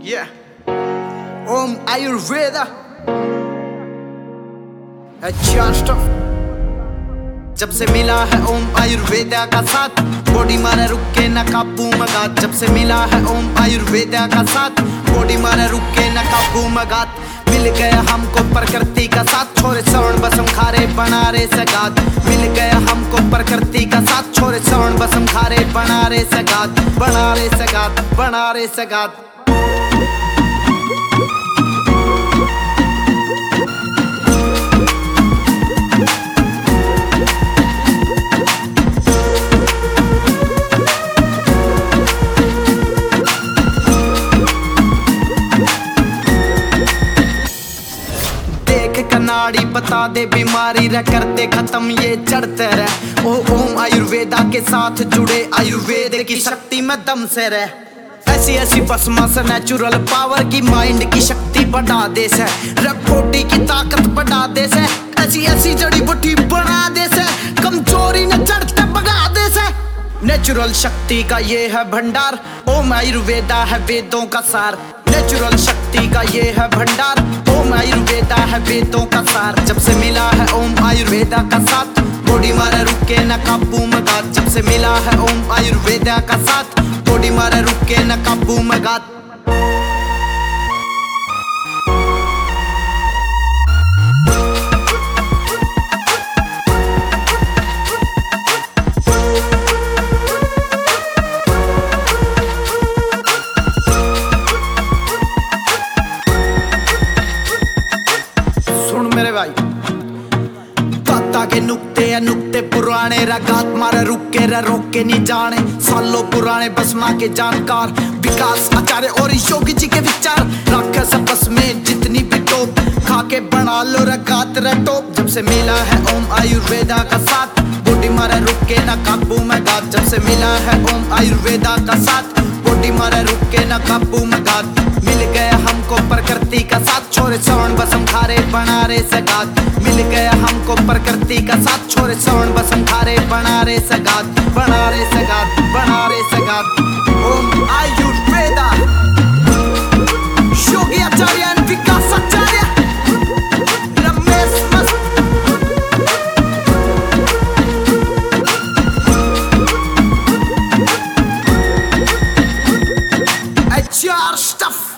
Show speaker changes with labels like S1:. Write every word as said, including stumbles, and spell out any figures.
S1: Yeah. Om Ayurveda. अच्छा stuff. जब से मिला है ओम आयुर्वेदा का साथ, बॉडी मारे रुके न काबू मगात। जब से मिला है ओम आयुर्वेदा का साथ, बॉडी मारे रुके न काबू मगात। मिल गया हमको प्रकृति का साथ, छोरे श्रवण बसम खारे बना रे सगात। मिल गया हमको प्रकृति का साथ, छोरे श्रवण बसम खारे बना रे सगात। बना रे सगात, बना रे सगात। नाड़ी बता दे बीमारी रे, करते खत्म ये चढ़ते रहे। ओ ओम आयुर्वेदा के साथ जुड़े, आयुर्वेद की शक्ति में दम से रह। ऐसी ऐसी भस्मा से नेचुरल पावर की माइंड की शक्ति बढ़ा दे से, बॉडी की ताकत बढ़ा दे से। ऐसी ऐसी जड़ी बूटी बना दे से, कमजोरी न चढ़ते भगा दे से। नेचुरल शक्ति का ये है भंडार, ओम आयुर्वेदा है वेदों का सार। नेचुरल शक्ति का ये है भंडार, ओम आयुर्वेदा है वेदों का सार। जब से मिला है ओम आयुर्वेदा का साथ, बॉडी मारे रुके न काबू मगात। जब से मिला है ओम आयुर्वेदा का साथ, बॉडी मारे रुके न काबू मगात। मेरे भाई ताता के नुक्ते या नुक्ते पुराने, रगात मारे रुके रे रोके नहीं जाने। सालों पुराने बसमा के जानकार, विकास आचार्य और योगी जी के विचार। रखे सब बस में जितनी भी टोप, खा के बना लो रगात रे टोप। जब से मिला है ओम आयुर्वेदा का साथ, बॉडी मारे रुके ना काबू में गात। जब से मिला है ओम आयुर्वेदा का साथ, बॉडी मारे रुके ना काबू में गात। मिल गया हमको प्रकृति का साथ, छोरे श्रवण बसम खारे बना रे सगात। मिल गया हमको प्रकृति का साथ, छोरे श्रवण बसम खारे बना रे सगात। बना रे सगात, बना रे सगात।